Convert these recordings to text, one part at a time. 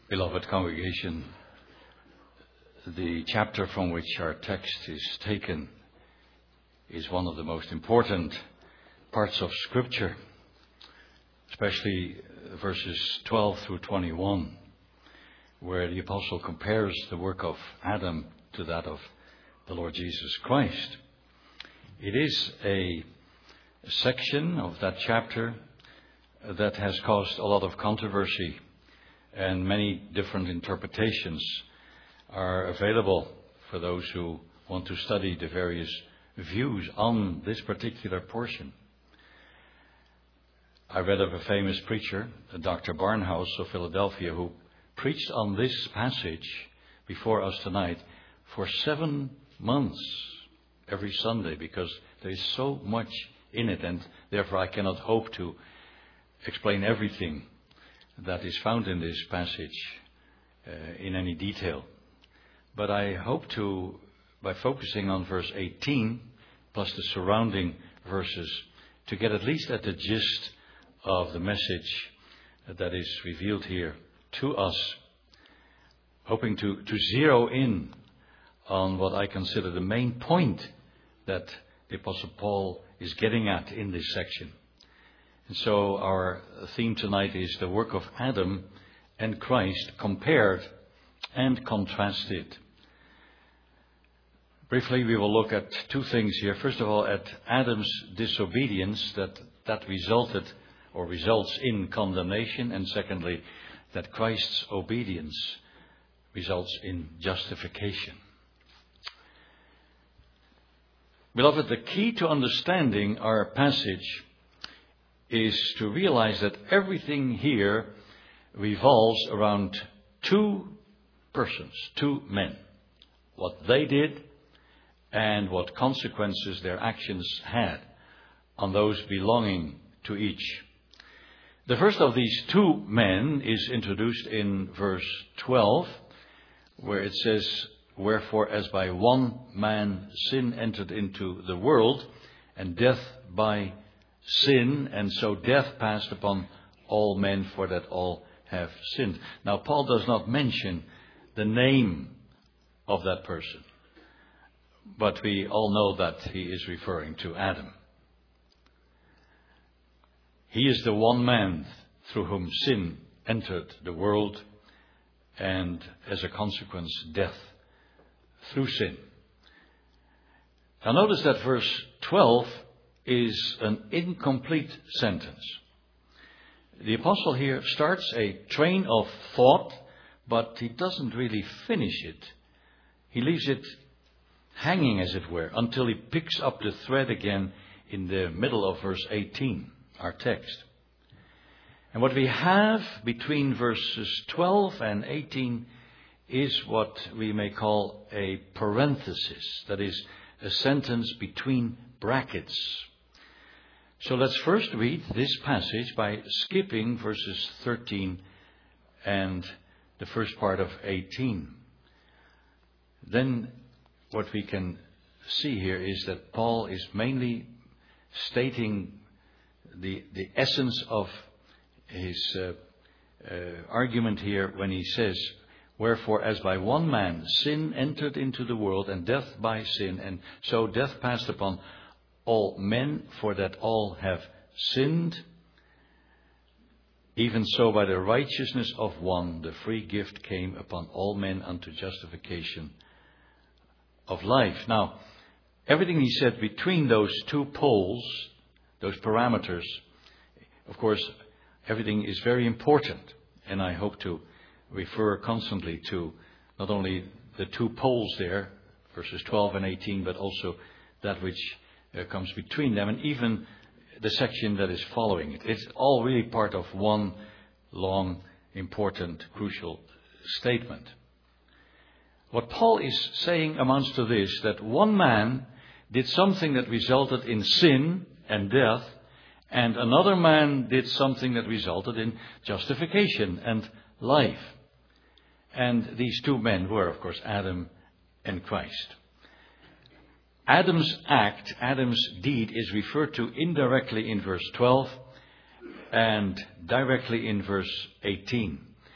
Beloved congregation, the chapter from which our text is taken is one of the most important parts of Scripture, especially verses 12 through 21, where the apostle compares the work of Adam to that of the Lord Jesus Christ. It is a section of that chapter that has caused a lot of controversy, and many different interpretations are available for those who want to study the various views on this particular portion. I read of a famous preacher, Dr. Barnhouse of Philadelphia, who preached on this passage before us tonight for 7 months every Sunday, because there is so much in it, and therefore I cannot hope to explain everything that is found in this passage in any detail. But I hope to, by focusing on verse 18 plus the surrounding verses, to get at least at the gist of the message that is revealed here to us, hoping to zero in on what I consider the main point that the Apostle Paul is getting at in this section. And so our theme tonight is the work of Adam and Christ compared and contrasted. Briefly, we will look at two things here. First of all, at Adam's disobedience that resulted or results in condemnation, and secondly, that Christ's obedience results in justification. Beloved, the key to understanding our passage is to realize that everything here revolves around two persons, two men. What they did and what consequences their actions had on those belonging to each. The first of these two men is introduced in verse 12, where it says, "Wherefore as by one man sin entered into the world, and death by sin, and so death passed upon all men, for that all have sinned." Now, Paul does not mention the name of that person, but we all know that he is referring to Adam. He is the one man through whom sin entered the world, and as a consequence, death through sin. Now, notice that verse 12 is an incomplete sentence. The apostle here starts a train of thought, but he doesn't really finish it. He leaves it hanging, as it were, until he picks up the thread again in the middle of verse 18, our text. And what we have between verses 12 and 18 is what we may call a parenthesis, that is, a sentence between brackets. So let's first read this passage by skipping verses 13 and the first part of 18. Then what we can see here is that Paul is mainly stating the essence of his argument here when he says, "Wherefore as by one man sin entered into the world, and death by sin, and so death passed upon all men, for that all have sinned. Even so by the righteousness of one, the free gift came upon all men unto justification of life." Now, everything he said between those two poles, those parameters, of course, everything is very important. And I hope to refer constantly to not only the two poles there, verses 12 and 18, but also that which comes between them, and even the section that is following it. It's all really part of one long, important, crucial statement. What Paul is saying amounts to this, that one man did something that resulted in sin and death, and another man did something that resulted in justification and life. And these two men were, of course, Adam and Christ. Adam's act, Adam's deed, is referred to indirectly in verse 12 and directly in verse 18.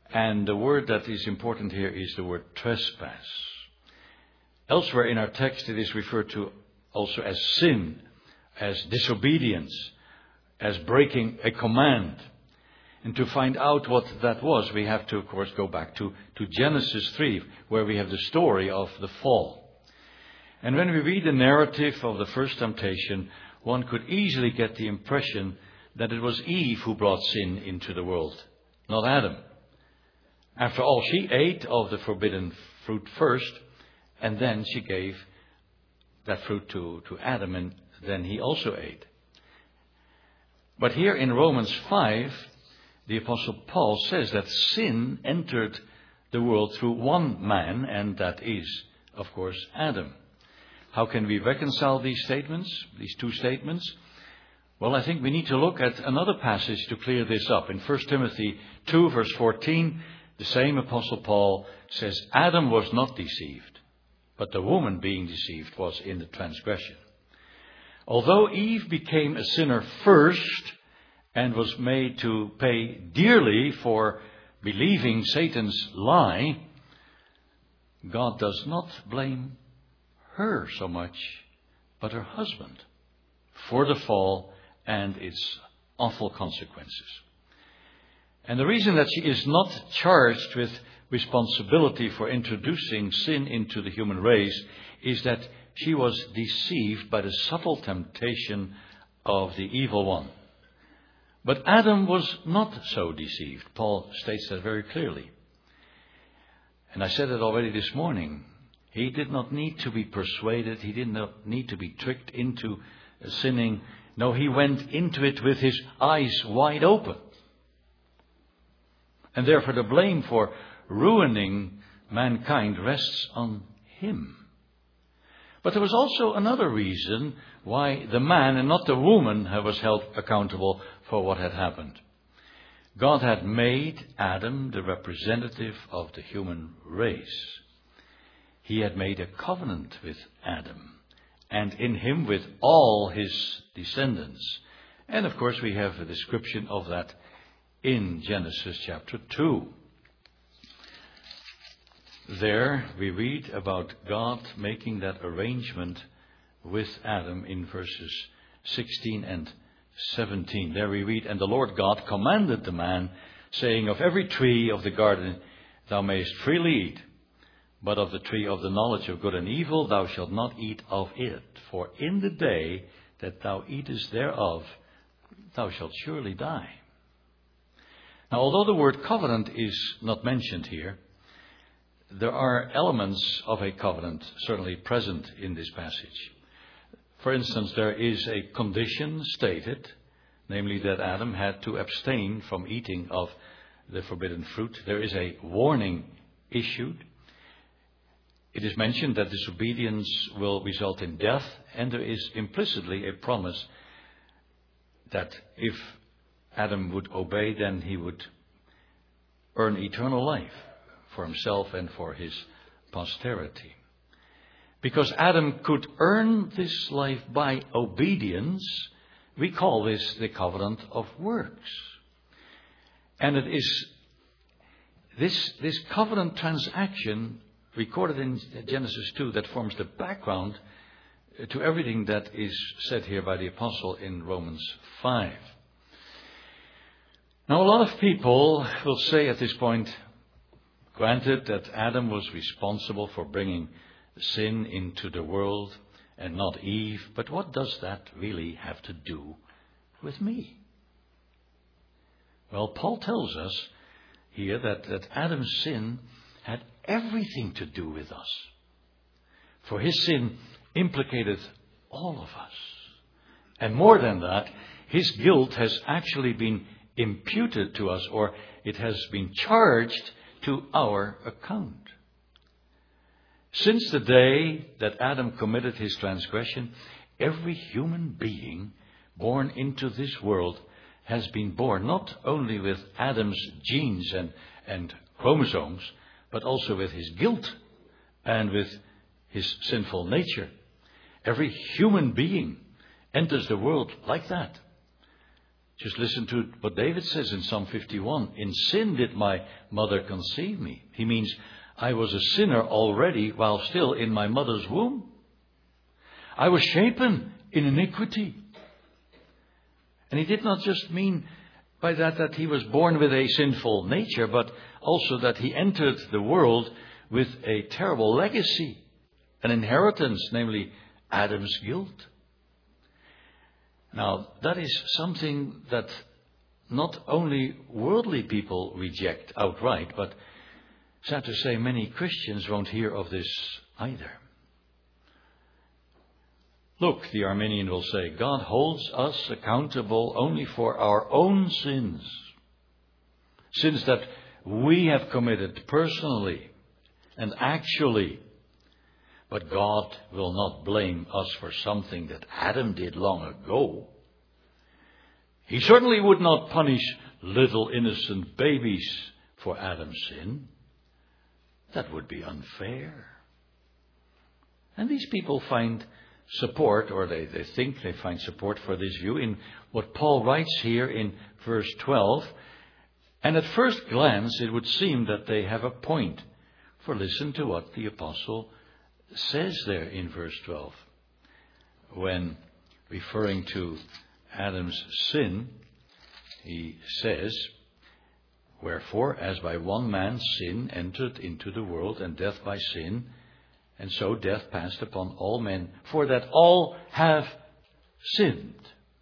And the word that is important here is the word trespass. Elsewhere in our text it is referred to also as sin, as disobedience, as breaking a command. And to find out what that was, we have to, of course, go back to Genesis 3, where we have the story of the fall. And when we read the narrative of the first temptation, one could easily get the impression that it was Eve who brought sin into the world, not Adam. After all, she ate of the forbidden fruit first, and then she gave that fruit to Adam, and then he also ate. But here in Romans 5, the Apostle Paul says that sin entered the world through one man, and that is, of course, Adam. How can we reconcile these statements, these two statements? Well, I think we need to look at another passage to clear this up. In 1 Timothy 2, verse 14, the same Apostle Paul says, Adam was not deceived, but the woman being deceived was in the transgression. Although Eve became a sinner first and was made to pay dearly for believing Satan's lie, God does not blame her so much, but her husband, for the fall and its awful consequences. And the reason that she is not charged with responsibility for introducing sin into the human race is that she was deceived by the subtle temptation of the evil one. But Adam was not so deceived. Paul states that very clearly. And I said it already this morning. He did not need to be persuaded. He did not need to be tricked into sinning. No, he went into it with his eyes wide open. And therefore the blame for ruining mankind rests on him. But there was also another reason why the man and not the woman was held accountable for what had happened. God had made Adam the representative of the human race. He had made a covenant with Adam, and in him with all his descendants. And of course we have a description of that in Genesis chapter 2. There we read about God making that arrangement with Adam in verses 16 and 17. There we read, And the Lord God commanded the man, saying, Of every tree of the garden thou mayest freely eat, but of the tree of the knowledge of good and evil thou shalt not eat of it. For in the day that thou eatest thereof, thou shalt surely die. Now, although the word covenant is not mentioned here, there are elements of a covenant certainly present in this passage. For instance, there is a condition stated, namely that Adam had to abstain from eating of the forbidden fruit. There is a warning issued. It is mentioned that disobedience will result in death, and there is implicitly a promise that if Adam would obey, then he would earn eternal life for himself and for his posterity. Because Adam could earn this life by obedience, we call this the covenant of works. And it is this covenant transaction recorded in Genesis 2 that forms the background to everything that is said here by the apostle in Romans 5. Now, a lot of people will say at this point, granted that Adam was responsible for bringing sin into the world and not Eve, but what does that really have to do with me? Well, Paul tells us here that Adam's sin had everything to do with us. For his sin implicated all of us. And more than that, his guilt has actually been imputed to us, or it has been charged to our account. Since the day that Adam committed his transgression, every human being born into this world has been born not only with Adam's genes and chromosomes, but also with his guilt and with his sinful nature. Every human being enters the world like that. Just listen to what David says in Psalm 51. In sin did my mother conceive me. He means I was a sinner already while still in my mother's womb. I was shapen in iniquity. And he did not just mean by that he was born with a sinful nature, but also that he entered the world with a terrible legacy, an inheritance, namely Adam's guilt. Now, that is something that not only worldly people reject outright, but sad to say, many Christians won't hear of this either. Look, the Arminian will say, God holds us accountable only for our own sins. Sins that we have committed personally and actually. But God will not blame us for something that Adam did long ago. He certainly would not punish little innocent babies for Adam's sin. That would be unfair. And these people find support, or they think they find support for this view in what Paul writes here in verse 12. And at first glance, it would seem that they have a point. For listen to what the apostle says there in verse 12. When referring to Adam's sin, he says, wherefore, as by one man sin entered into the world, and death by sin, and so death passed upon all men, for that all have sinned.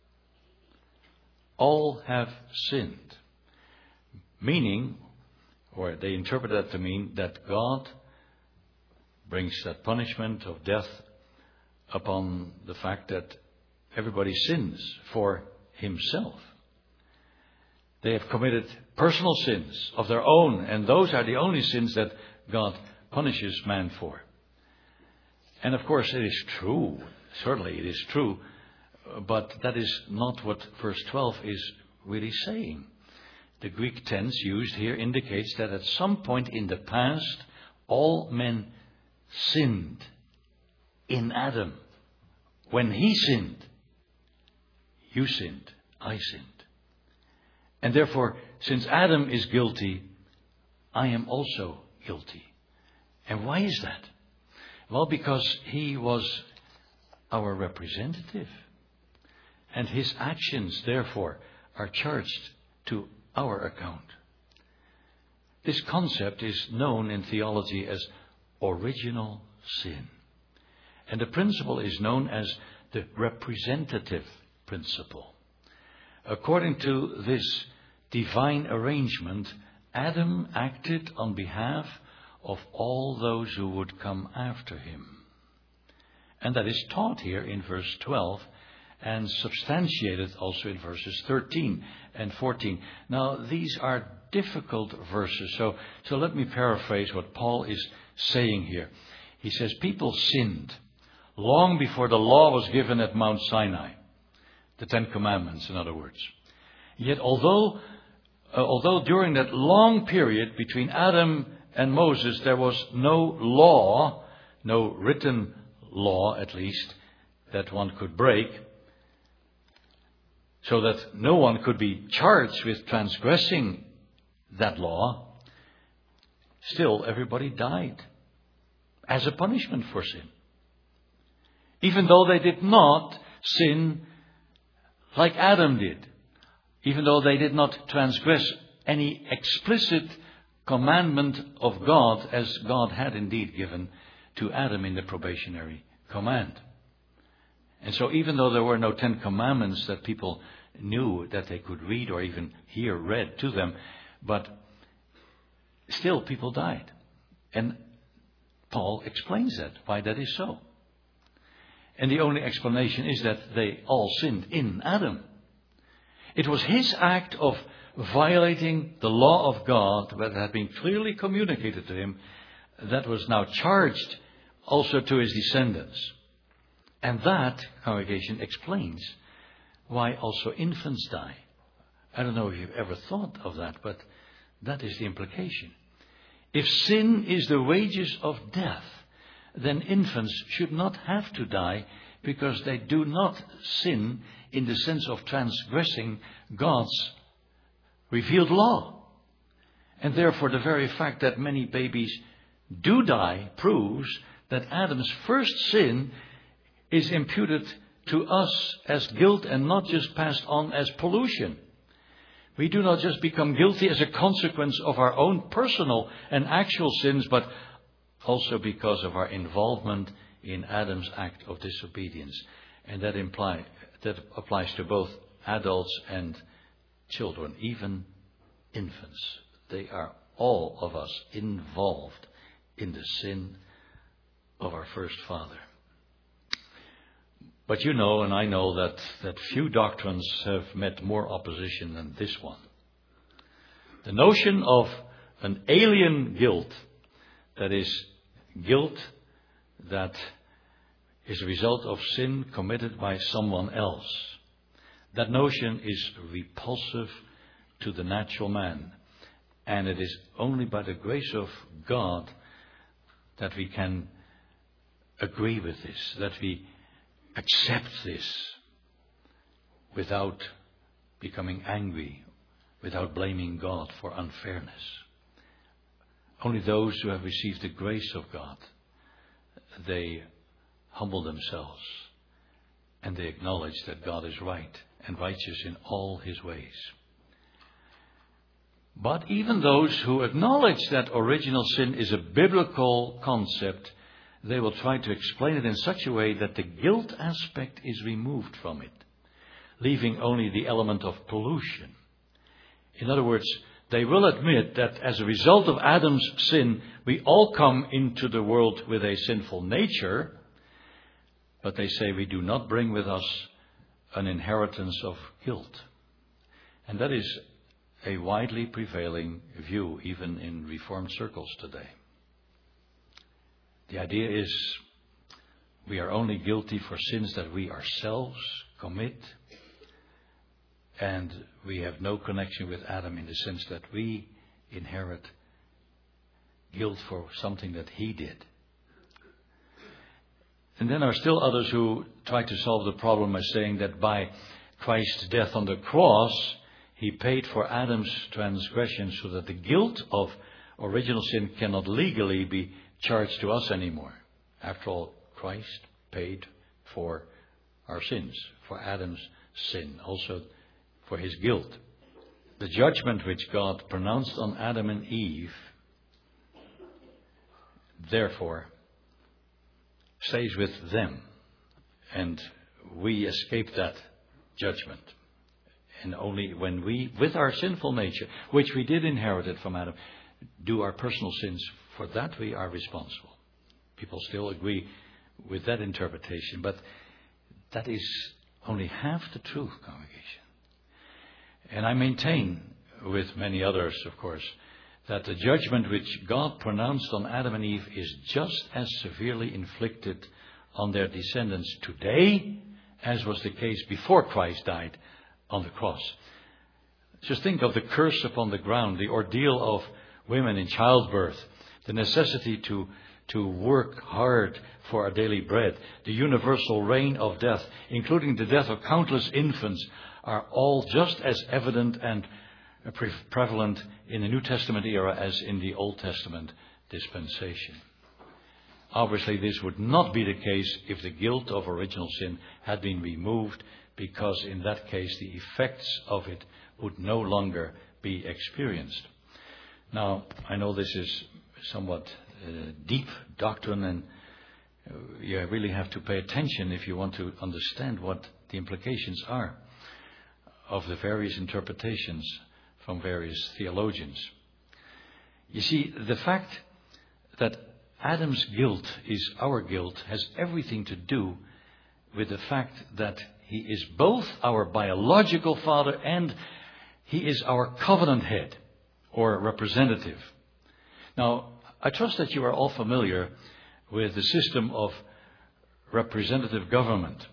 All have sinned. Meaning, or they interpret that to mean that God brings that punishment of death upon the fact that everybody sins for himself. They have committed personal sins of their own, and those are the only sins that God punishes man for. And of course it is true, certainly it is true, but that is not what verse 12 is really saying. The Greek tense used here indicates that at some point in the past, all men sinned in Adam. When he sinned, you sinned, I sinned. And therefore, since Adam is guilty, I am also guilty. And why is that? Well, because he was our representative. And his actions, therefore, are charged to our account. This concept is known in theology as original sin. And the principle is known as the representative principle. According to this divine arrangement, Adam acted on behalf of all those who would come after him. And that is taught here in verse 12 and substantiated also in verses 13 and 14. Now, these are difficult verses, so let me paraphrase what Paul is saying here. He says, people sinned long before the law was given at Mount Sinai. The Ten Commandments, in other words. Yet although during that long period between Adam and Moses there was no law, no written law at least, that one could break, so that no one could be charged with transgressing that law, still everybody died as a punishment for sin. Even though they did not sin like Adam did. Even though they did not transgress any explicit commandment of God as God had indeed given to Adam in the probationary command. And so even though there were no 10 commandments that people knew that they could read or even hear read to them, but still people died. And Paul explains that, why that is so. And the only explanation is that they all sinned in Adam. It was his act of violating the law of God that had been clearly communicated to him that was now charged also to his descendants. And that, congregation, explains why also infants die. I don't know if you've ever thought of that, but that is the implication. If sin is the wages of death, then infants should not have to die because they do not sin in the sense of transgressing God's revealed law. And therefore the very fact that many babies do die proves that Adam's first sin is imputed to us as guilt and not just passed on as pollution. We do not just become guilty as a consequence of our own personal and actual sins, but also because of our involvement in Adam's act of disobedience. And that applies to both adults and children, even infants. They are all of us involved in the sin of our first father. But you know, and I know, that few doctrines have met more opposition than this one. The notion of an alien guilt, that is, guilt that is a result of sin committed by someone else. That notion is repulsive to the natural man. And it is only by the grace of God that we can agree with this, that we accept this without becoming angry, without blaming God for unfairness. Only those who have received the grace of God, they humble themselves and they acknowledge that God is right and righteous in all his ways. But even those who acknowledge that original sin is a biblical concept, they will try to explain it in such a way that the guilt aspect is removed from it, leaving only the element of pollution. In other words, they will admit that as a result of Adam's sin, we all come into the world with a sinful nature, but they say we do not bring with us an inheritance of guilt. And that is a widely prevailing view, even in Reformed circles today. The idea is we are only guilty for sins that we ourselves commit, and we have no connection with Adam in the sense that we inherit guilt for something that he did. And then there are still others who try to solve the problem by saying that by Christ's death on the cross, he paid for Adam's transgression so that the guilt of original sin cannot legally be charged to us anymore. After all, Christ paid for our sins, for Adam's sin, also for his guilt. The judgment which God pronounced on Adam and Eve, therefore, stays with them, and we escape that judgment. And only when we, with our sinful nature, which we did inherit it from Adam, do our personal sins, for that we are responsible. People still agree with that interpretation, but that is only half the truth, congregation. And I maintain, with many others, of course, that the judgment which God pronounced on Adam and Eve is just as severely inflicted on their descendants today as was the case before Christ died on the cross. Just think of the curse upon the ground, the ordeal of women in childbirth, the necessity to work hard for our daily bread, the universal reign of death, including the death of countless infants, are all just as evident and prevalent in the New Testament era as in the Old Testament dispensation. Obviously, this would not be the case if the guilt of original sin had been removed, because in that case the effects of it would no longer be experienced. Now, I know this is somewhat deep doctrine, and you really have to pay attention if you want to understand what the implications are of the various interpretations from various theologians. You see, the fact that Adam's guilt is our guilt has everything to do with the fact that he is both our biological father and he is our covenant head or representative. Now, I trust that you are all familiar with the system of representative government.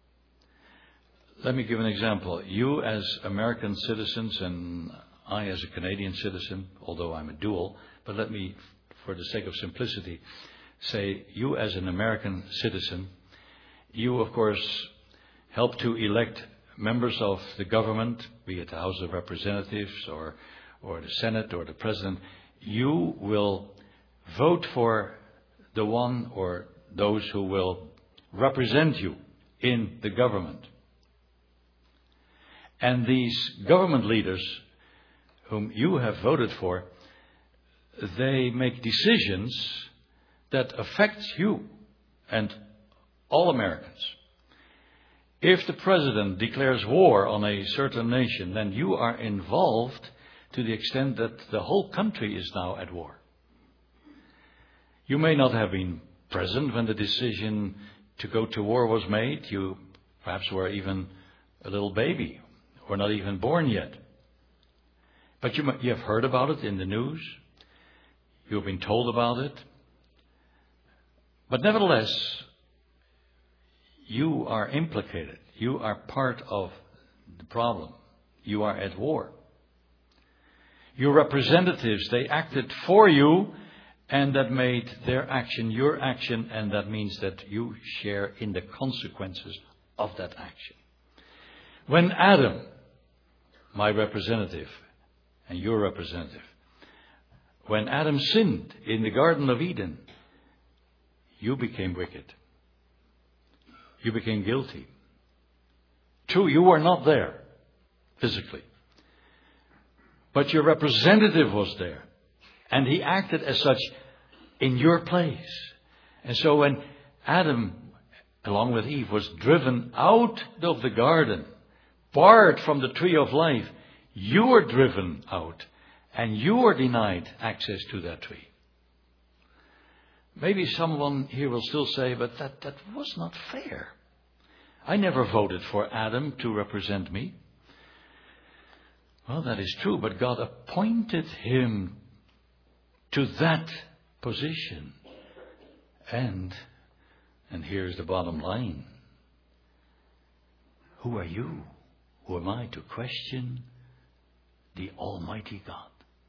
Let me give an example. You as American citizens and I as a Canadian citizen, although I'm a dual, but let me, for the sake of simplicity, say you as an American citizen, you of course help to elect members of the government, be it the House of Representatives or the Senate or the President, you will vote for the one or those who will represent you in the government. And these government leaders whom you have voted for, they make decisions that affect you and all Americans. If the president declares war on a certain nation, then you are involved to the extent that the whole country is now at war. You may not have been present when the decision to go to war was made. You perhaps were even a little baby or not even born yet. But you have heard about it in the news. You have been told about it. But nevertheless, you are implicated. You are part of the problem. You are at war. Your representatives, they acted for you, and that made their action your action, and that means that you share in the consequences of that action. When Adam, my representative, and your representative, when Adam sinned in the Garden of Eden, you became wicked. You became guilty. True, you were not there physically. But your representative was there. And he acted as such in your place. And so when Adam, along with Eve, was driven out of the garden, barred from the tree of life, you were driven out. And you were denied access to that tree. Maybe someone here will still say, but that was not fair. I never voted for Adam to represent me. Well, that is true, but God appointed him to that position. And here's the bottom line. Who are you? Who am I to question the Almighty God?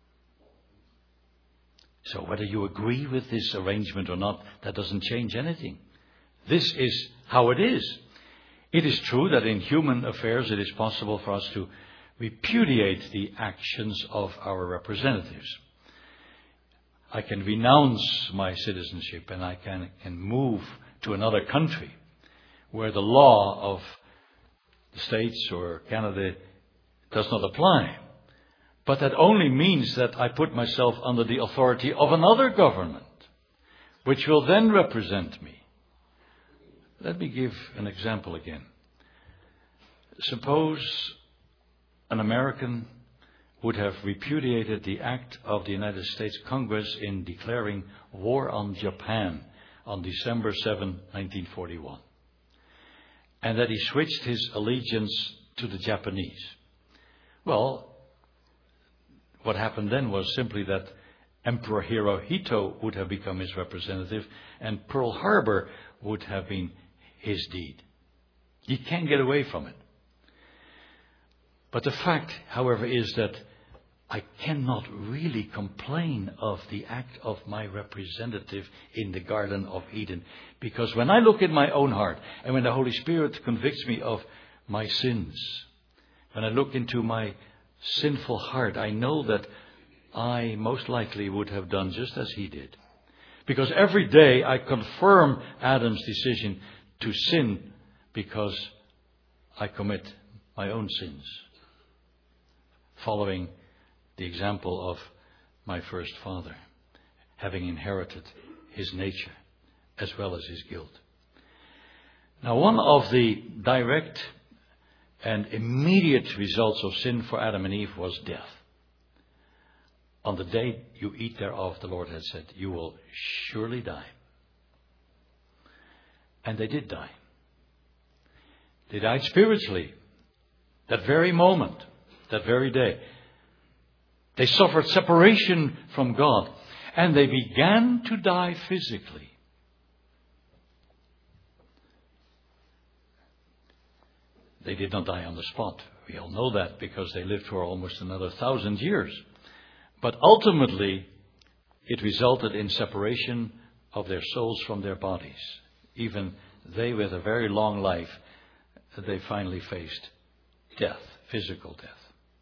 So whether you agree with this arrangement or not, that doesn't change anything. This is how it is. It is true that in human affairs it is possible for us to repudiate the actions of our representatives. I can renounce my citizenship and I can move to another country where the law of the States or Canada does not apply. But that only means that I put myself under the authority of another government, which will then represent me. Let me give an example again. Suppose an American would have repudiated the act of the United States Congress in declaring war on Japan on December 7, 1941. And that he switched his allegiance to the Japanese. Well, what happened then was simply that Emperor Hirohito would have become his representative and Pearl Harbor would have been his deed. He can't get away from it. But the fact, however, is that I cannot really complain of the act of my representative in the Garden of Eden. Because when I look in my own heart and when the Holy Spirit convicts me of my sins, when I look into my sinful heart, I know that I most likely would have done just as he did. Because every day I confirm Adam's decision to sin because I commit my own sins, following the example of my first father, having inherited his nature as well as his guilt. Now, one of the direct and immediate results of sin for Adam and Eve was death. On the day you eat thereof, the Lord had said, you will surely die. And they did die. They died spiritually. That very moment, that very day. They suffered separation from God. And they began to die physically. They did not die on the spot. We all know that because they lived for almost another 1,000 years. But ultimately, it resulted in separation of their souls from their bodies. Even they, with a very long life, they finally faced death, physical death.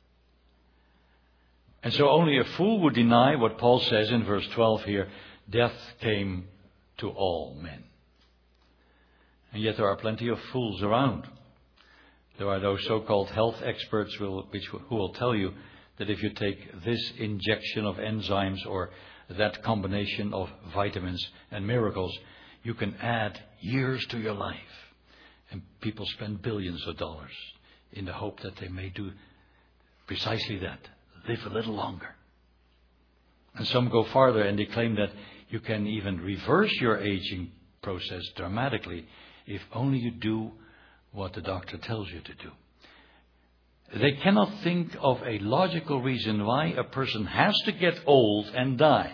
And so only a fool would deny what Paul says in verse 12 here, death came to all men. And yet there are plenty of fools around. There are those so-called health experts who will tell you that if you take this injection of enzymes or that combination of vitamins and miracles, you can add years to your life. And people spend billions of dollars in the hope that they may do precisely that, live a little longer. And some go farther and they claim that you can even reverse your aging process dramatically if only you do what the doctor tells you to do. They cannot think of a logical reason why a person has to get old and die.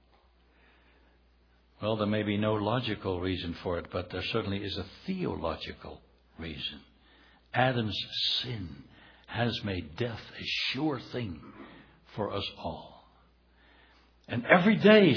Well, there may be no logical reason for it, but there certainly is a theological reason. Adam's sin has made death a sure thing for us all. And every day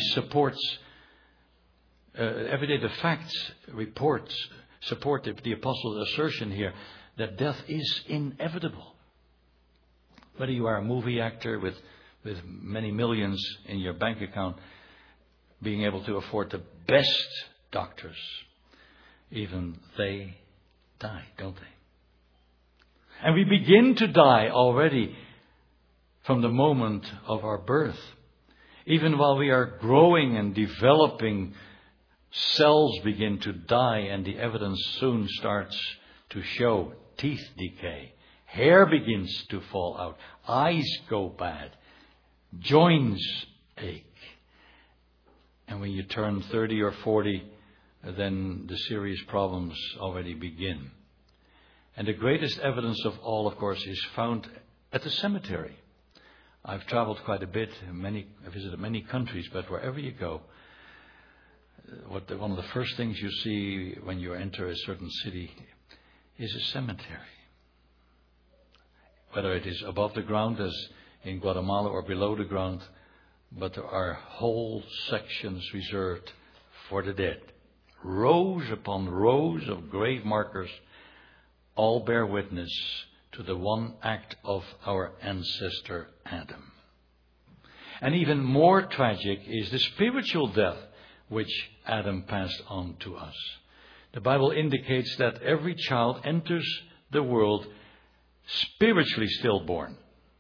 the facts support the apostle's assertion here that death is inevitable. Whether you are a movie actor with many millions in your bank account, being able to afford the best doctors, even they die, don't they? And we begin to die already from the moment of our birth. Even while we are growing and developing, cells begin to die, and the evidence soon starts to show. Teeth decay. Hair begins to fall out. Eyes go bad. Joints ache. And when you turn 30 or 40, then the serious problems already begin. And the greatest evidence of all, of course, is found at the cemetery. I've traveled quite a bit. I visited many countries, but wherever you go, one of the first things you see when you enter a certain city is a cemetery. Whether it is above the ground, as in Guatemala, or below the ground, but there are whole sections reserved for the dead. Rows upon rows of grave markers all bear witness to the one act of our ancestor Adam. And even more tragic is the spiritual death which Adam passed on to us. The Bible indicates that every child enters the world spiritually stillborn.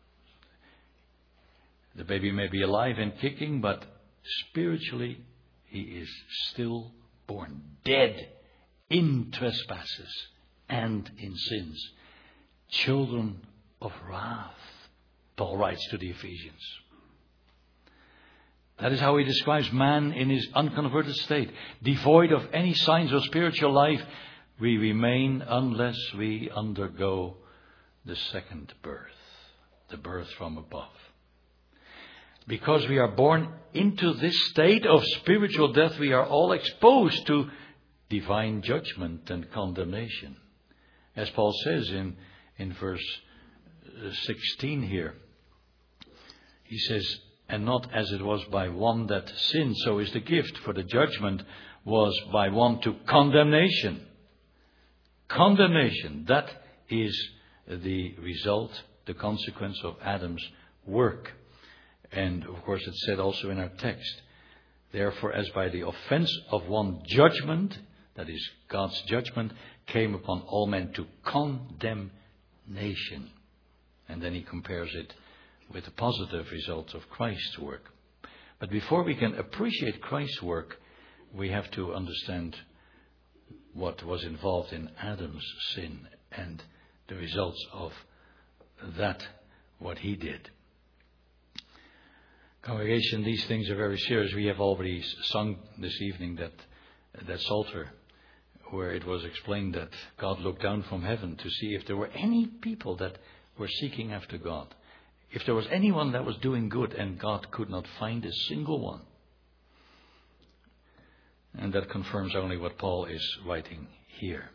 The baby may be alive and kicking, but spiritually he is still born, dead in trespasses and in sins. Children of wrath, Paul writes to the Ephesians. That is how he describes man in his unconverted state. Devoid of any signs of spiritual life, we remain unless we undergo the second birth, the birth from above. Because we are born into this state of spiritual death, we are all exposed to divine judgment and condemnation. As Paul says in verse 16 here, he says, and not as it was by one that sinned, so is the gift, for the judgment was by one to condemnation. Condemnation, that is the result, the consequence of Adam's work. And of course it's said also in our text, therefore as by the offense of one judgment, that is God's judgment, came upon all men to condemnation. And then he compares it with the positive results of Christ's work. But before we can appreciate Christ's work, we have to understand what was involved in Adam's sin and the results of that, what he did. Congregation, these things are very serious. We have already sung this evening that Psalter, where it was explained that God looked down from heaven to see if there were any people that were seeking after God. If there was anyone that was doing good, and God could not find a single one. And that confirms only what Paul is writing here.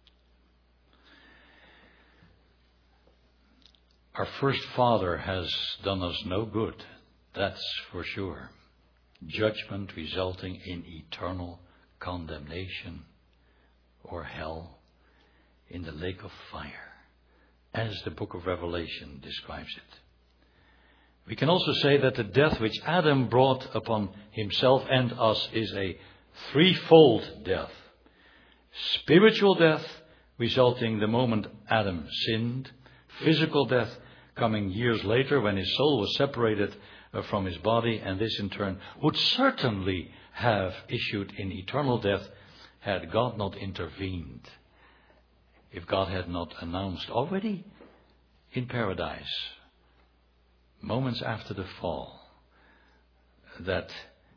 Our first father has done us no good, that's for sure. Judgment resulting in eternal condemnation or hell in the lake of fire. as the book of Revelation describes it. We can also say that the death which Adam brought upon himself and us is a threefold death. Spiritual death, resulting the moment Adam sinned. Physical death, coming years later when his soul was separated from his body, and this in turn would certainly have issued in eternal death had God not intervened. If God had not announced already in paradise, moments after the fall, that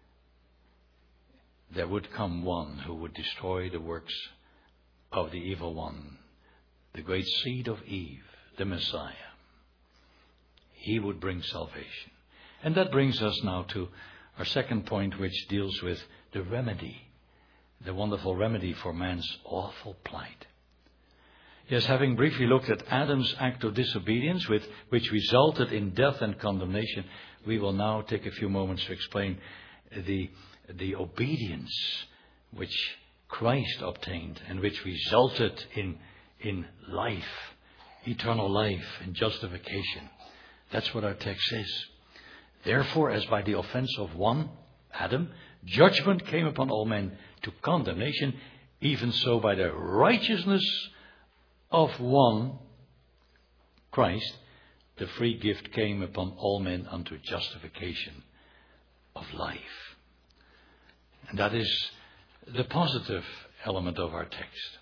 there would come one who would destroy the works of the evil one, the great seed of Eve, the Messiah. He would bring salvation. And that brings us now to our second point, which deals with the remedy, the wonderful remedy for man's awful plight. Yes, having briefly looked at Adam's act of disobedience, which resulted in death and condemnation, we will now take a few moments to explain the obedience which Christ obtained and which resulted in life, eternal life and justification. That's what our text says. Therefore, as by the offense of one, Adam, judgment came upon all men to condemnation, even so by the righteousness of one, Christ, the free gift came upon all men unto justification of life. And that is the positive element of our text.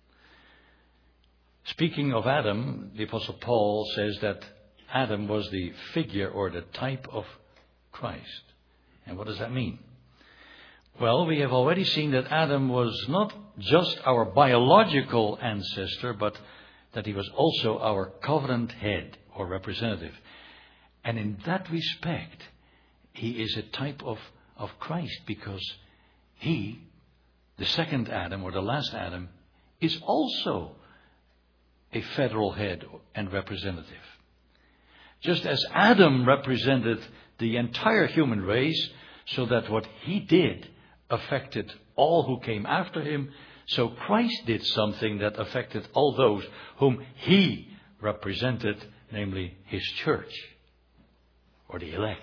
Speaking of Adam, the Apostle Paul says that Adam was the figure or the type of Christ. And what does that mean? Well, we have already seen that Adam was not just our biological ancestor, but that he was also our covenant head or representative. And in that respect, he is a type of Christ, because he, the second Adam or the last Adam, is also a federal head and representative. Just as Adam represented the entire human race, so that what he did affected all who came after him, so Christ did something that affected all those whom he represented, namely his church, or the elect.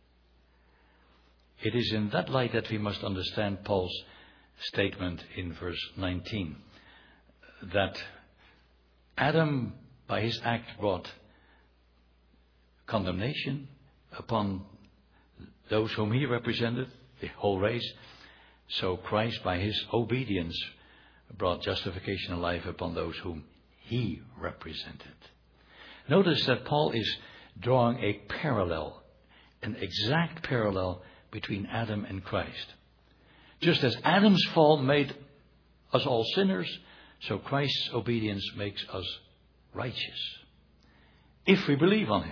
It is in that light that we must understand Paul's statement in verse 19, that Adam, by his act, brought condemnation upon those whom he represented, the whole race. So Christ, by his obedience, brought justification and life upon those whom he represented. Notice that Paul is drawing a parallel, an exact parallel between Adam and Christ. Just as Adam's fall made us all sinners, so Christ's obedience makes us righteous, if we believe on him.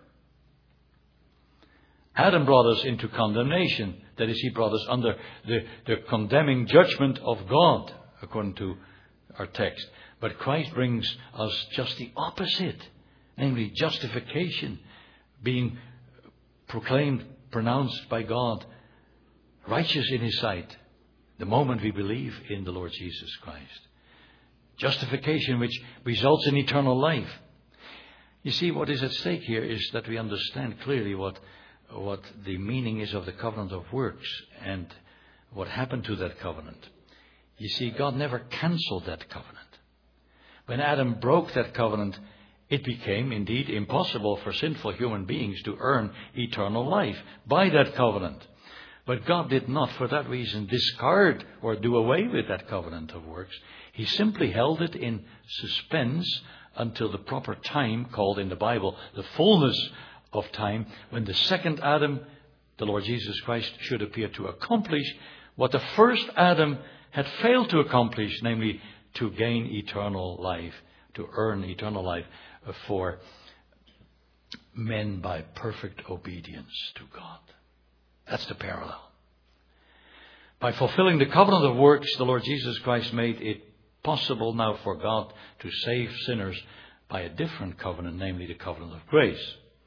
Adam brought us into condemnation. That is, he brought us under the condemning judgment of God, according to our text. But Christ brings us just the opposite, namely justification, being proclaimed, pronounced by God, righteous in his sight, the moment we believe in the Lord Jesus Christ. Justification which results in eternal life. You see, what is at stake here is that we understand clearly what the meaning is of the covenant of works and what happened to that covenant. You see, God never cancelled that covenant. When Adam broke that covenant, it became indeed impossible for sinful human beings to earn eternal life by that covenant. But God did not, for that reason, discard or do away with that covenant of works. He simply held it in suspense until the proper time, called in the Bible the fullness of time, when the second Adam, the Lord Jesus Christ, should appear to accomplish what the first Adam had failed to accomplish, namely to gain eternal life, to earn eternal life for men by perfect obedience to God. That's the parallel. By fulfilling the covenant of works, the Lord Jesus Christ made it possible now for God to save sinners by a different covenant, namely the covenant of grace.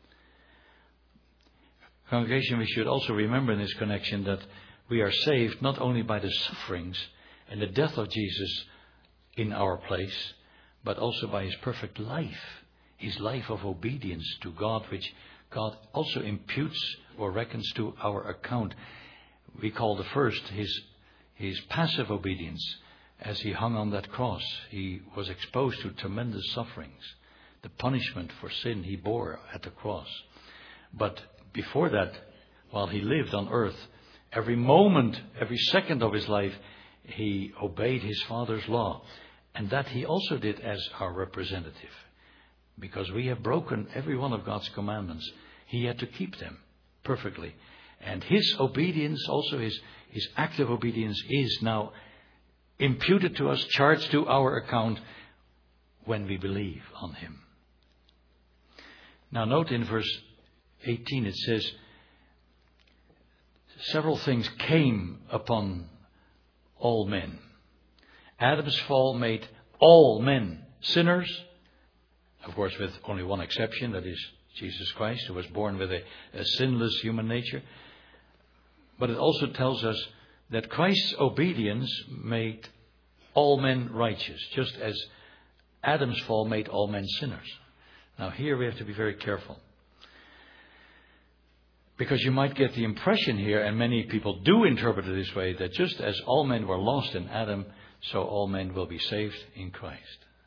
Congregation, we should also remember in this connection that we are saved not only by the sufferings and the death of Jesus in our place, but also by his perfect life his life of obedience to God, which God also imputes or reckons to our account. We call the first his passive obedience. As he hung on that cross, he was exposed to tremendous sufferings. The punishment for sin he bore at the cross. But before that, while he lived on earth, every moment, every second of his life, he obeyed his Father's law. And that he also did as our representative. Because we have broken every one of God's commandments, he had to keep them perfectly. And his obedience, also his active obedience, is now imputed to us, charged to our account when we believe on him. Now note in verse 18 it says, several things came upon all men. Adam's fall made all men sinners. Of course, with only one exception, that is Jesus Christ, who was born with a sinless human nature. But it also tells us that Christ's obedience made all men righteous, just as Adam's fall made all men sinners. Now here we have to be very careful. Because you might get the impression here, and many people do interpret it this way, that just as all men were lost in Adam, so all men will be saved in Christ.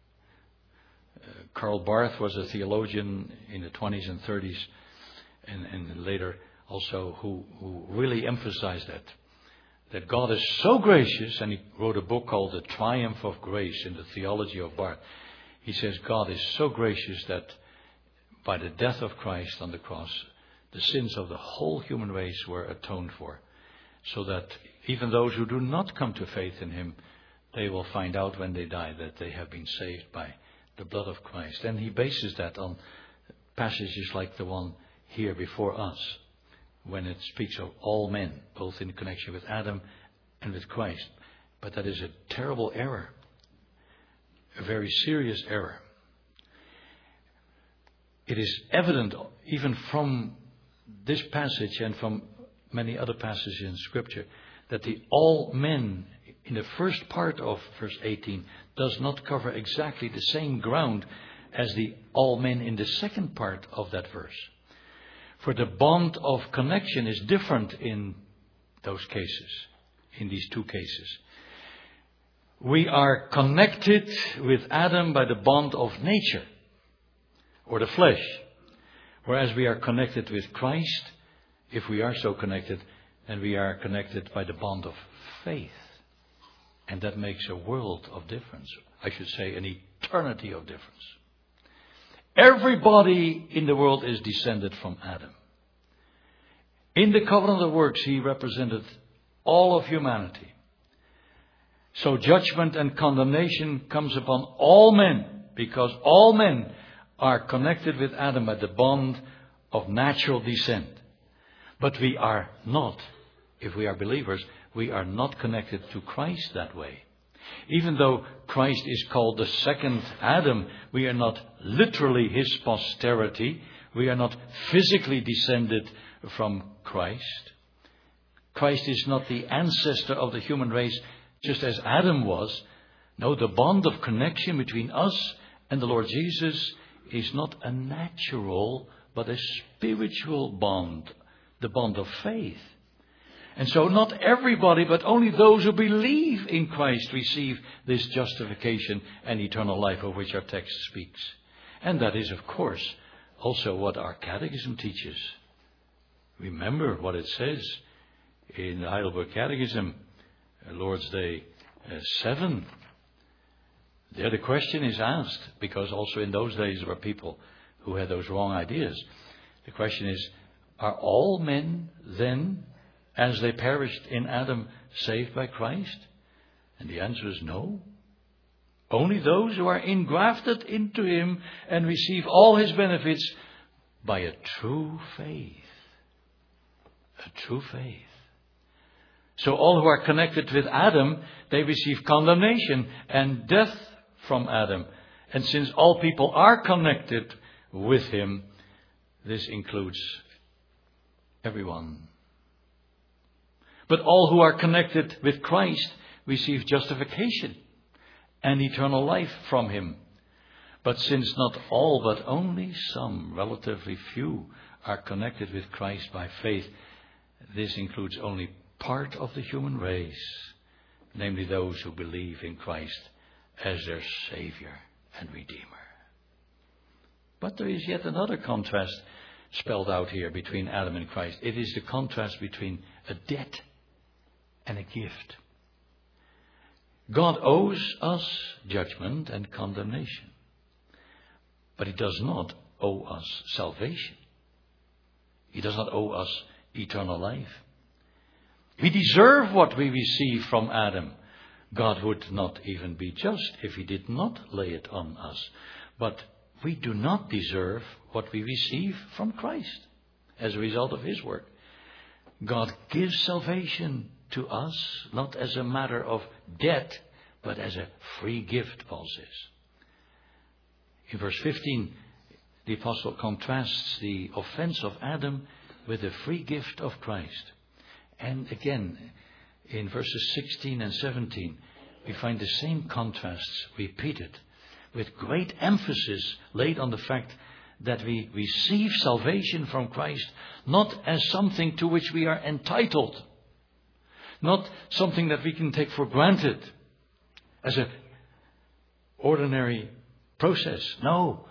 Karl Barth was a theologian in the 20s and 30s, and later also, who really emphasized that God is so gracious, and he wrote a book called The Triumph of Grace in the Theology of Barth. He says God is so gracious that by the death of Christ on the cross, the sins of the whole human race were atoned for, so that even those who do not come to faith in him, they will find out when they die that they have been saved by the blood of Christ. And he bases that on passages like the one here before us, when it speaks of all men, both in connection with Adam and with Christ. But that is a terrible error, a very serious error. It is evident even from this passage and from many other passages in Scripture that the all men in the first part of verse 18 does not cover exactly the same ground as the all men in the second part of that verse. For the bond of connection is different in those cases, in these two cases. We are connected with Adam by the bond of nature, or the flesh, whereas we are connected with Christ, if we are so connected, and we are connected by the bond of faith. And that makes a world of difference. I should say an eternity of difference. Everybody in the world is descended from Adam. In the covenant of works, he represented all of humanity. So judgment and condemnation comes upon all men, because all men are connected with Adam by the bond of natural descent. But we are not, if we are believers, we are not connected to Christ that way. Even though Christ is called the second Adam, we are not literally his posterity. We are not physically descended from Christ. Christ is not the ancestor of the human race, just as Adam was. No, the bond of connection between us and the Lord Jesus is not a natural, but a spiritual bond, the bond of faith. And so not everybody, but only those who believe in Christ receive this justification and eternal life of which our text speaks. And that is, of course, also what our catechism teaches. Remember what it says in the Heidelberg Catechism, Lord's Day 7. There the question is asked, because also in those days there were people who had those wrong ideas. The question is, are all men then, as they perished in Adam, saved by Christ? And the answer is no. Only those who are engrafted into him and receive all his benefits by a true faith. A true faith. So all who are connected with Adam, they receive condemnation and death from Adam. And since all people are connected with him, this includes everyone. But all who are connected with Christ receive justification and eternal life from him. But since not all but only some, relatively few, are connected with Christ by faith, this includes only part of the human race, namely those who believe in Christ as their Savior and Redeemer. But there is yet another contrast spelled out here between Adam and Christ. It is the contrast between a debt and a gift. God owes us judgment and condemnation, but He does not owe us salvation. He does not owe us eternal life. We deserve what we receive from Adam. God would not even be just if He did not lay it on us. But we do not deserve what we receive from Christ as a result of His work. God gives salvation to us, not as a matter of debt, but as a free gift, Paul says. In verse 15, the apostle contrasts the offense of Adam with the free gift of Christ. And again, in verses 16 and 17, we find the same contrasts repeated, with great emphasis laid on the fact that we receive salvation from Christ not as something to which we are entitled, not something that we can take for granted as an ordinary process. No.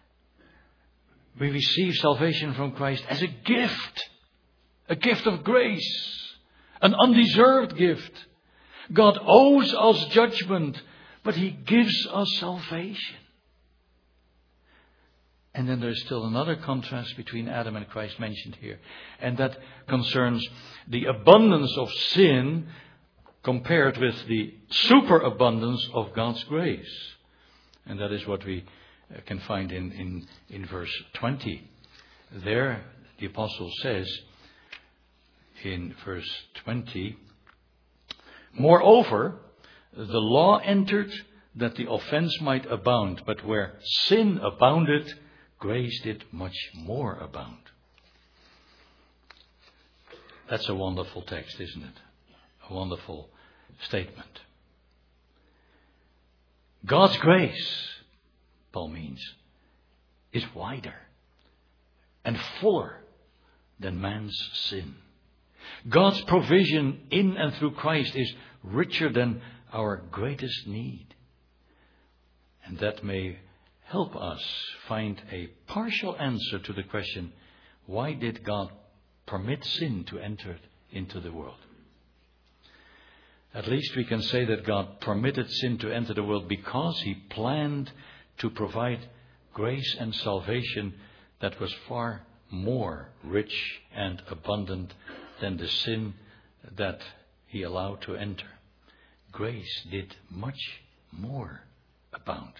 We receive salvation from Christ as a gift of grace, an undeserved gift. God owes us judgment, but He gives us salvation. And then there's still another contrast between Adam and Christ mentioned here, and that concerns the abundance of sin compared with the superabundance of God's grace. And that is what we can find in verse 20. There, the apostle says in verse 20, "Moreover, the law entered that the offense might abound, but where sin abounded, grace did much more abound." That's a wonderful text, isn't it? A wonderful statement. God's grace, Paul means, is wider and fuller than man's sin. God's provision in and through Christ is richer than our greatest need. And that may help us find a partial answer to the question, why did God permit sin to enter into the world? At least we can say that God permitted sin to enter the world because He planned to provide grace and salvation that was far more rich and abundant than the sin that He allowed to enter. Grace did much more abound.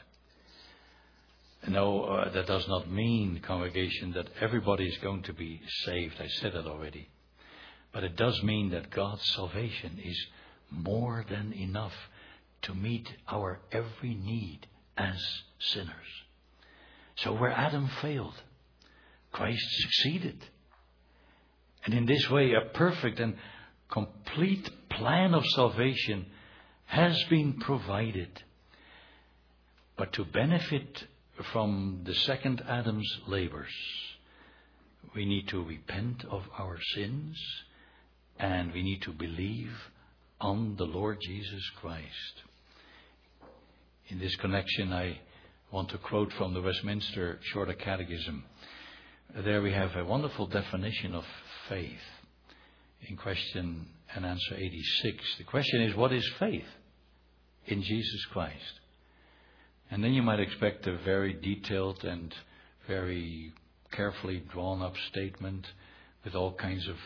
No, that does not mean, congregation, that everybody is going to be saved. I said that already. But it does mean that God's salvation is more than enough to meet our every need as sinners. So where Adam failed, Christ succeeded. And in this way, a perfect and complete plan of salvation has been provided. But to benefit from the second Adam's labors, we need to repent of our sins and we need to believe on the Lord Jesus Christ. In this connection, I want to quote from the Westminster Shorter Catechism. There we have a wonderful definition of faith in question and answer 86. The question is, what is faith in Jesus Christ? And then you might expect a very detailed and very carefully drawn up statement with all kinds of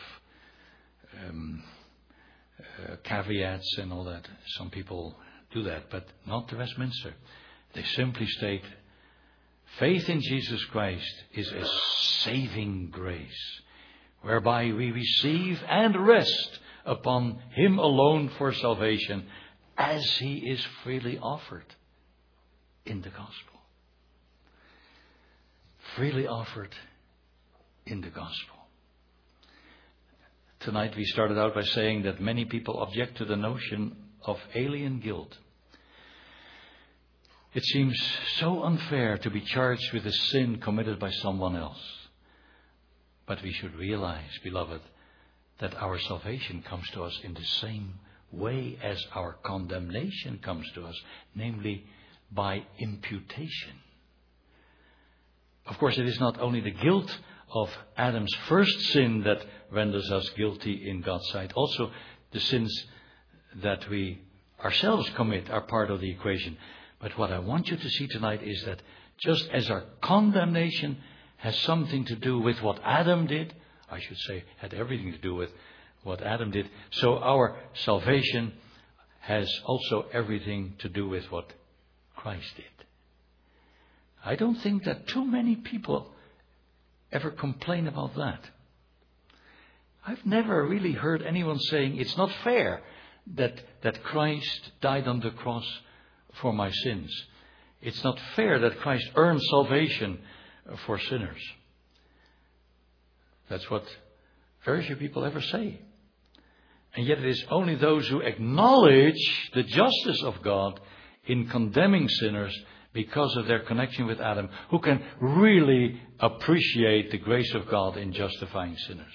caveats and all that. Some people do that, but not the Westminster. They simply state, faith in Jesus Christ is a saving grace, whereby we receive and rest upon Him alone for salvation, as He is freely offered in the gospel. Freely offered in the gospel. Tonight we started out by saying that many people object to the notion of alien guilt. It seems so unfair to be charged with a sin committed by someone else. But we should realize, beloved, that our salvation comes to us in the same way as our condemnation comes to us, namely by imputation. Of course, it is not only the guilt of Adam's first sin that renders us guilty in God's sight. Also, the sins that we ourselves commit are part of the equation. But what I want you to see tonight is that just as our condemnation has something to do with what Adam did, I should say had everything to do with what Adam did, so our salvation has also everything to do with what Christ did. I don't think that too many people ever complain about that. I've never really heard anyone saying it's not fair that Christ died on the cross for my sins. It's not fair that Christ earned salvation for sinners. That's what very few people ever say. And yet it is only those who acknowledge the justice of God in condemning sinners because of their connection with Adam who can really appreciate the grace of God in justifying sinners.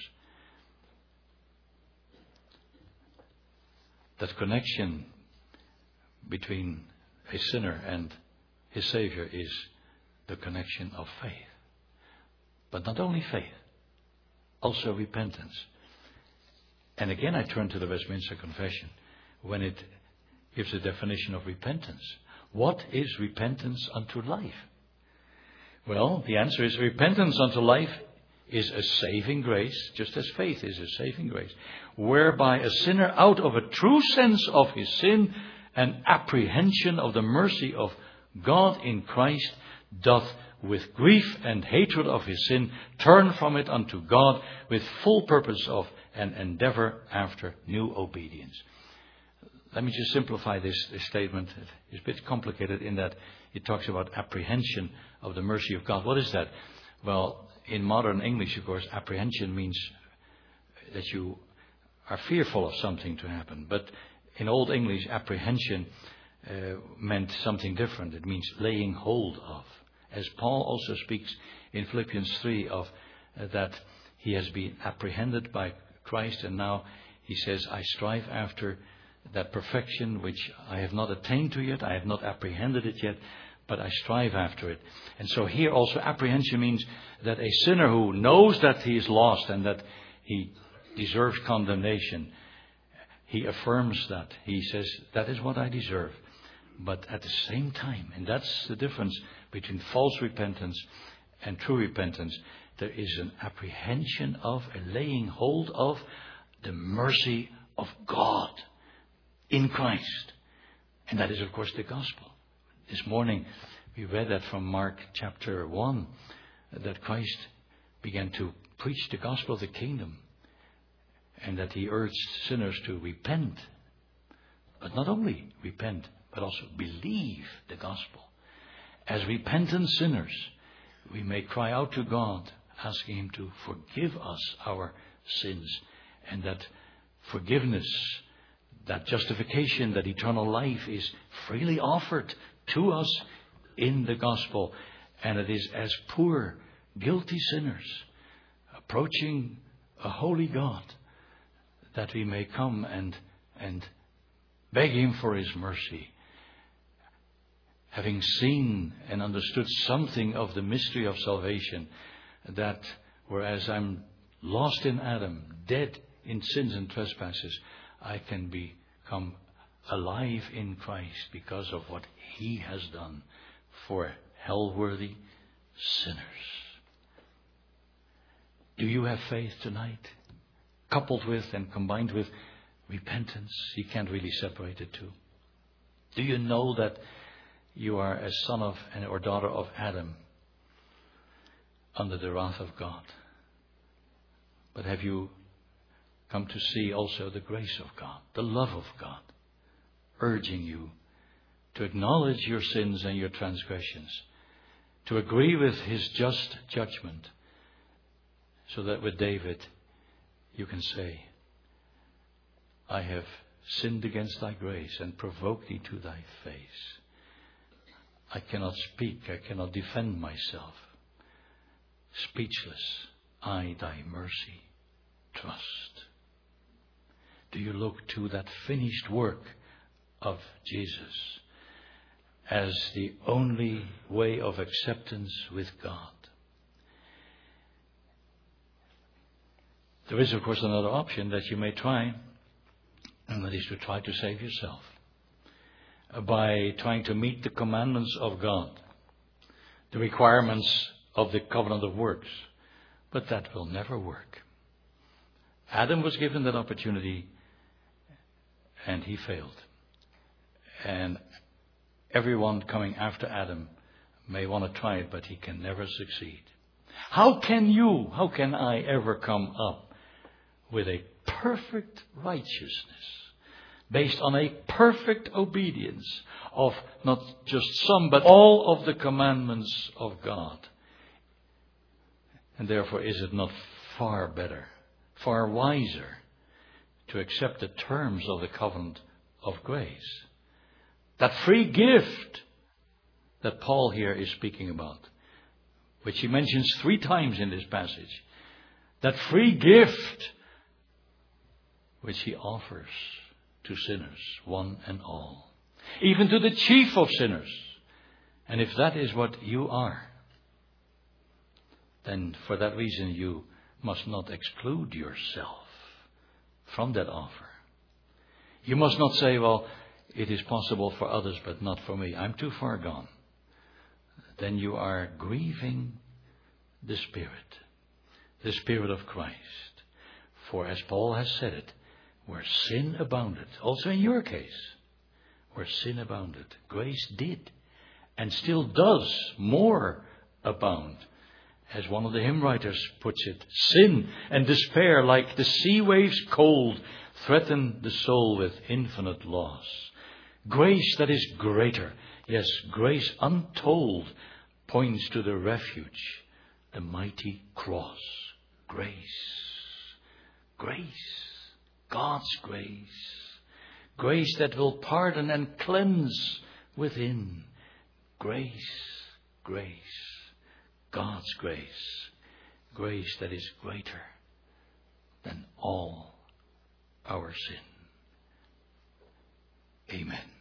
That connection between a sinner and his Savior is the connection of faith. But not only faith, also repentance. And again I turn to the Westminster Confession when it gives a definition of repentance. What is repentance unto life? Well, the answer is repentance unto life is a saving grace, just as faith is a saving grace, whereby a sinner out of a true sense of his sin and apprehension of the mercy of God in Christ doth with grief and hatred of his sin turn from it unto God with full purpose of and endeavor after new obedience. Let me just simplify this statement. It's a bit complicated in that it talks about apprehension of the mercy of God. What is that? Well, in modern English, of course, apprehension means that you are fearful of something to happen. But in Old English, apprehension meant something different. It means laying hold of. As Paul also speaks in Philippians 3 of that he has been apprehended by Christ, and now he says, I strive after that perfection which I have not attained to yet, I have not apprehended it yet, but I strive after it. And so here also apprehension means that a sinner who knows that he is lost and that he deserves condemnation, he affirms that. He says, that is what I deserve. But at the same time, and that's the difference between false repentance and true repentance, there is an apprehension of, a laying hold of the mercy of God in Christ. And that is, of course, the gospel. This morning we read that from Mark chapter 1, that Christ began to preach the gospel of the kingdom and that he urged sinners to repent. But not only repent, but also believe the gospel. As repentant sinners, we may cry out to God, asking him to forgive us our sins, and that forgiveness, that justification, that eternal life is freely offered to us in the gospel. And it is as poor, guilty sinners approaching a holy God that we may come and beg him for his mercy. Having seen and understood something of the mystery of salvation, that whereas I'm lost in Adam, dead in sins and trespasses, I can become alive in Christ because of what he has done for hell-worthy sinners. Do you have faith tonight? Coupled with and combined with repentance, you can't really separate the two. Do you know that you are a son of or daughter of Adam under the wrath of God? But have you come to see also the grace of God, the love of God, urging you to acknowledge your sins and your transgressions, to agree with his just judgment, so that with David you can say, I have sinned against thy grace and provoked thee to thy face. I cannot speak, I cannot defend myself. Speechless, I thy mercy trust. Do you look to that finished work of Jesus as the only way of acceptance with God? There is, of course, another option that you may try, and that is to try to save yourself by trying to meet the commandments of God, the requirements of the covenant of works. But that will never work. Adam was given that opportunity, and he failed. And everyone coming after Adam may want to try it, but he can never succeed. How can I ever come up with a perfect righteousness based on a perfect obedience of not just some, but all of the commandments of God? And therefore, is it not far better, far wiser to accept the terms of the covenant of grace? That free gift that Paul here is speaking about, which he mentions 3 times in this passage. That free gift which he offers to sinners, one and all. Even to the chief of sinners. And if that is what you are, then for that reason you must not exclude yourself from that offer. You must not say, well, it is possible for others, but not for me. I'm too far gone. Then you are grieving the Spirit of Christ. For as Paul has said it, where sin abounded, also in your case, where sin abounded, grace did and still does more abound. As one of the hymn writers puts it, sin and despair, like the sea waves cold, threaten the soul with infinite loss. Grace that is greater, yes, grace untold, points to the refuge, the mighty cross. Grace, God's grace. Grace that will pardon and cleanse within. Grace, God's grace. Grace that is greater than all our sin. Amen.